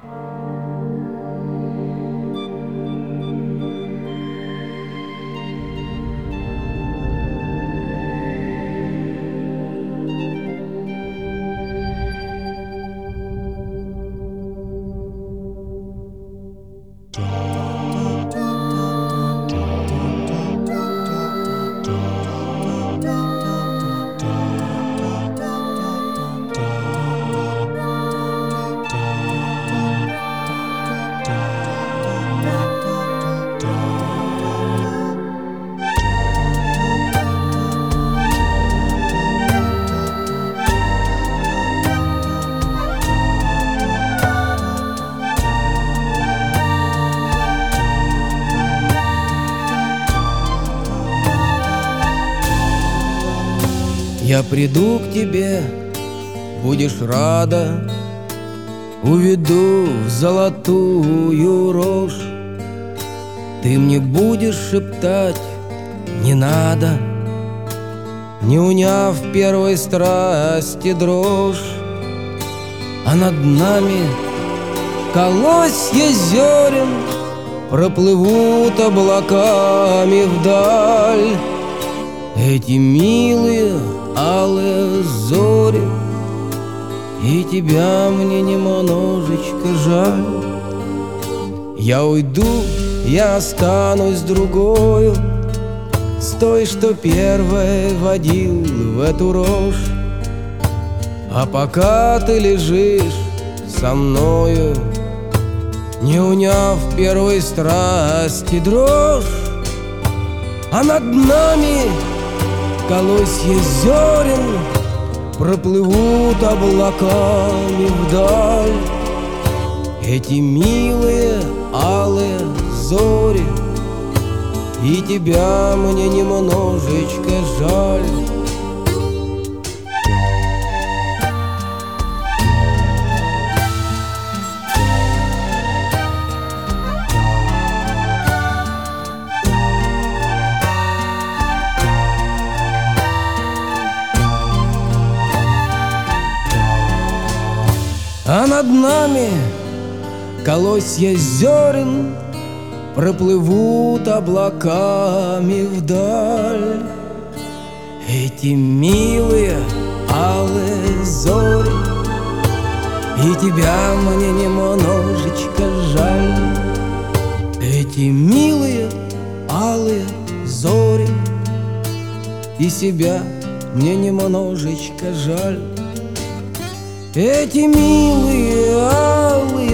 Я приду к тебе, будешь рада, уведу в золотую рожь. Ты мне будешь шептать «не надо», не уняв первой страсти дрожь. А над нами колосья зерен проплывут облаками вдаль. Эти милые алые зори, и тебя мне немножечко жаль. Я уйду, я останусь другою, с той, что первой водил в эту рожь. А пока ты лежишь со мною, не уняв первой страсти дрожь, а над нами колосья зерен проплывут облаками вдаль. Эти милые алые зори, и тебя мне немножечко жаль. А над нами колосья зерен проплывут облаками вдаль. Эти милые алые зори, и тебя мне немножечко жаль. Эти милые алые зори, и себя мне немножечко жаль. Эти милые алые